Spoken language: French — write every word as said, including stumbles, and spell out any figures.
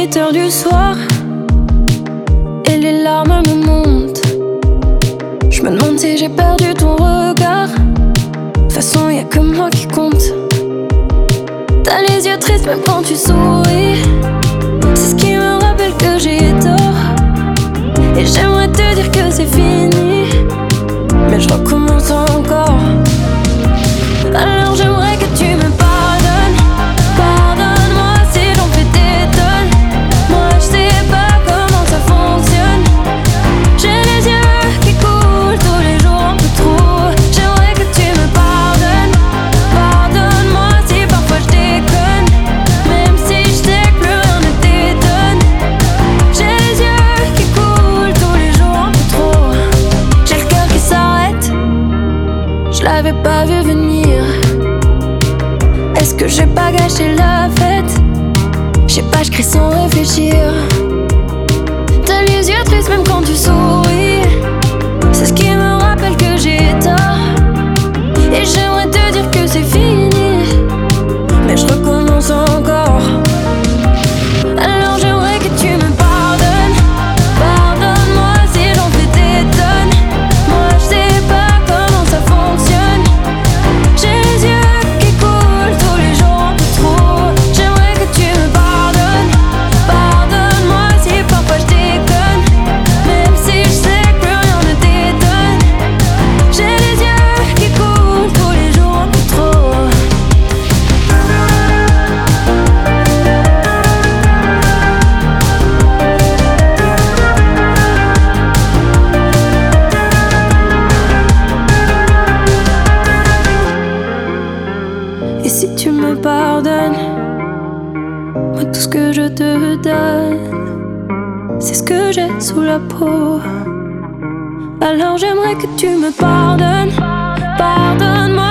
huit heures du soir et les larmes me montent. Je me demande si j'ai perdu ton regard. De toute façon y'a que moi qui compte. T'as les yeux tristes même quand tu souris. C'est ce qui me rappelle que j'ai tort. Et j'aimerais te dire que c'est fini, mais je recommence encore. Alors j'aimerais que tu me pardonnes. Pardonne-moi si j'en fais des tonnes. Moi je sais pas comment ça fonctionne. J'ai les yeux qui coulent tous les jours un peu trop. J'aimerais que tu me pardonnes. Pardonne-moi si parfois je déconne, même si je sais que plus rien ne t'étonne. J'ai les yeux qui coulent tous les jours un peu trop. J'ai le cœur qui s'arrête, je l'avais pas vu venir. Est-ce que j'ai pas gâché la fête? Je sais pas, je crie sans réfléchir. T'as les yeux tristes même quand tu souris. C'est ce qui me rappelle que j'ai tort. Et j'aimerais te dire que c'est fini, mais je recommence encore. Alors j'aimerais que tu me pardonnes. Pardonne-moi si j'en fais des tonnes. Moi je sais pas comment ça fonctionne. J'ai les yeux qui coulent tous les jours un peu trop. J'aimerais que tu me pardonnes. Pardonne-moi si parfois je déconne, même si je sais que plus rien ne t'étonne. J'ai les yeux qui coulent tous les jours un peu trop. Et si tu me pardonnes, moi tout ce que je te donne, c'est ce que j'ai sous la peau. Alors j'aimerais que tu me pardonnes. Pardonne-moi